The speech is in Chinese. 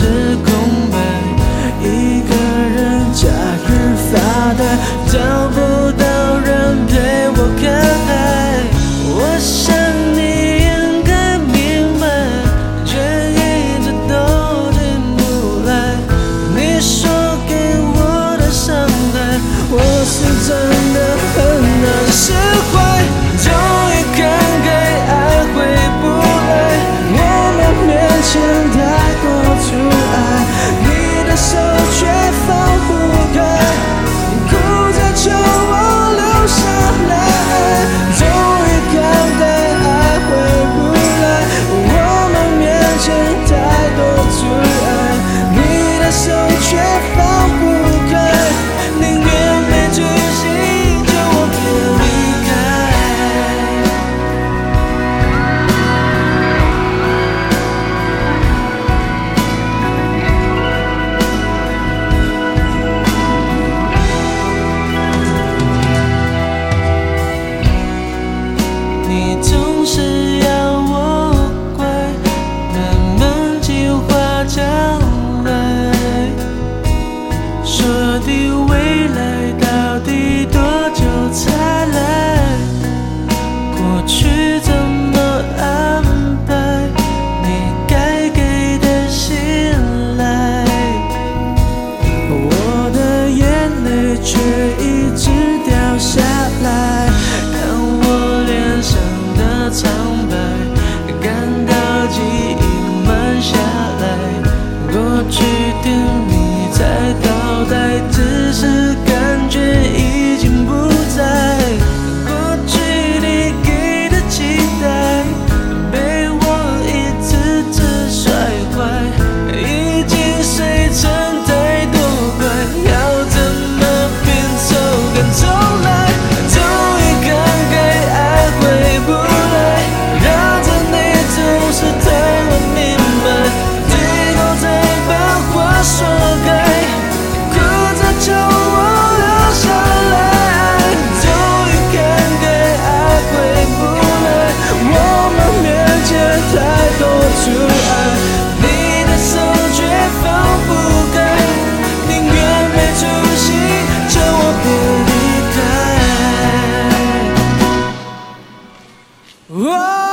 是空白，一个人假日发呆，找不到人陪我看海。我想你应该明白，却一直都进不来。你说给我的伤害，我是真的很难释怀。终于看开，爱回不来，我们面前太多阻碍，你的手却放不开，哭着求我留下来。终于看开，爱回不来，我们面前太多阻碍，你的手却放不开，宁愿没出息，叫我别离开。你总是要我乖，慢慢计划将来，说的未来到底多久才来？过去怎么安排？你该给的信赖，我的眼泪却一直掉下来，让我脸上的苍白感到记忆慢下来。过去的你在倒带，只是感觉已经不在。过去你给的期待，被我一次次摔坏，已经碎成太多块，要怎么拼凑跟重来？终于看开，爱回不来，让着你总是太晚明白，最后才把话说开，哭着求我留下来。终于看开，爱回不来，我们面前太多阻碍，你的手却放不开，宁愿没出息，叫我别离开。